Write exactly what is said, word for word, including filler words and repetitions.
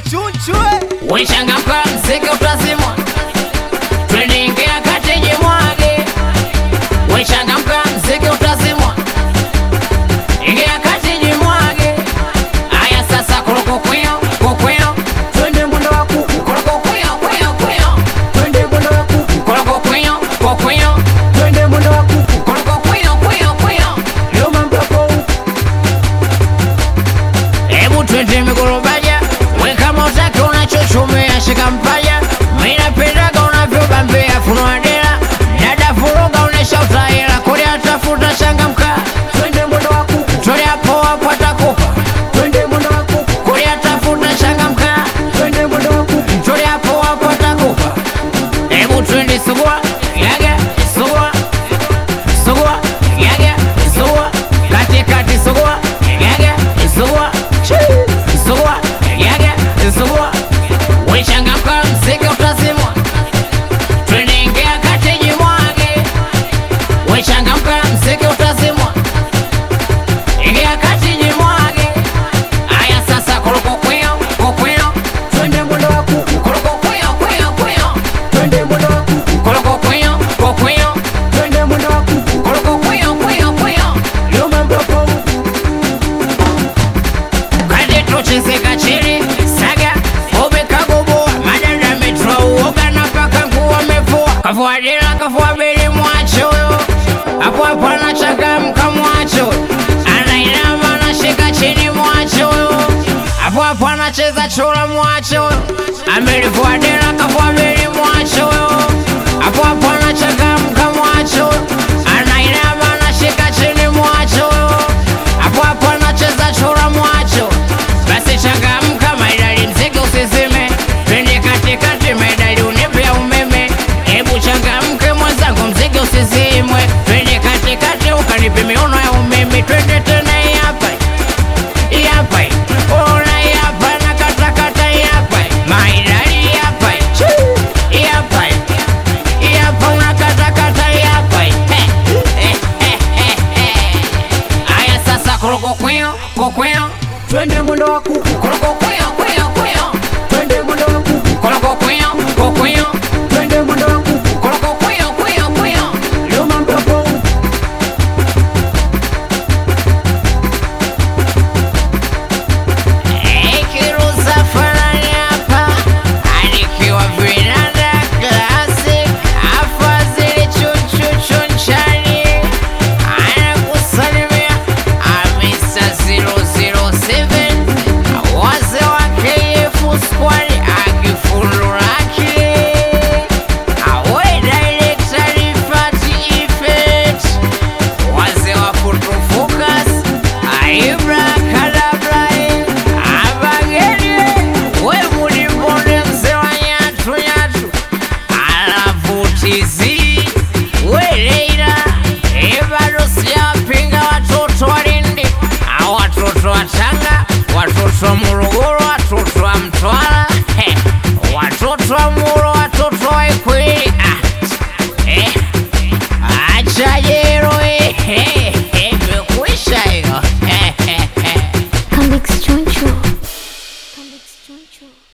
Wechangamka mziki utazimwa, twende ingia kati jimwage. Wechangamka mziki utazimwa, ingia kati jimwage. Aya sasa koroko kweo, kokweo, twende mwendo wa kuku. Koroko kweo, kweo, kweo, twende mwendo wa kuku. Koroko kweo, kokweo, twende mwendo wa kuku. Koroko kweo, kweo, kweo, leo mambo yako. Hebu twende Migorobaja, we kama utaki unachochomea shika mpaja. Mimi napendaga unavyobambea funua dela, dada furuga unesha utaela. Kodi atafuta changamka, twende mwendo wa kuku. Twende hapo hapo atakupa, twende mwendo wa kuku. Kodi atafuta changamka, twende mwendo wa kuku. Twende hapo hapo atakupa. Hebu twende sugua, yaga, sugua, sugua, yaga, sugua, kati kati sugua, yaga, sugua, sugua, yaga, sugua. Wechangamka mziki utazimwa, twende ingia kati jimwage. Wechangamka mziki utazimwa, ingia kati jimwage. Aya sasa koroko kweo, kokweo, twende mwendo wa kuku. Koroko kweo, kweo, kweo, twende mwendo wa kuku. Koroko kweo, kokweo, twende mwendo wa kuku. Koroko kweo, kweo, kweo, leo mambo yako. Kadi tuchezeka chini, saga, obe kagoboa. Madada metro uoga na paka nguo amevua. Kavua dela, kavua beli mwacho. Hapo hapo anachangamka mwacho. Anainama anashika chini mwacho. Hapo hapo anacheza chora mwacho. Amelivua dela, kavua beli mwacho. Hapo hapo anachangamka mwacho. Anainama anashika chini mwacho. Hapo hapo anacheza chora mwacho. Basi changamka maidali mziki usizime, twende kati kati maidali unipe umeme. Hebu changamke mwenzangu mziki usizimwe, twende kati kati ukanipe miono ya umeme. Twende tena hapa, hapa, ona hapa na kata kata hapa. Maidali hapa, hapa, hapa na kata kata hapa. Aya sasa koroko kweo, kokweo, twende mwendo wa kuku. Koroko kweo, kweo, kweo, twende mwendo wa kuku. Koroko kweo, kokweo, twende mwendo wa kuku. Koroko kweo, kweo, kweo, leo mambo yako. Eh, Kiruza Farani hapa, alikiwa vinanda classic. Afadhili chuchu chunchani, anakusalimia Amisa zero zero seven. Wazee wa K F Squad akifundu lake. Awe director Rifati Ifet. Wazee wa Photo Focus Aibra Kadabra. Abageni we munibonde mzee wa nyatu nyatu. Alavutizi we Leila. Ebado sijapinga watoto walindi, watoto wa Tanga, watoto wa Morogoro, watoto wa Mtwara, watoto wa Muro, watoto wa Ikwiri. Eh, acha jero eh, imekwisha hiyo. Convicts Choncho. Convicts Choncho.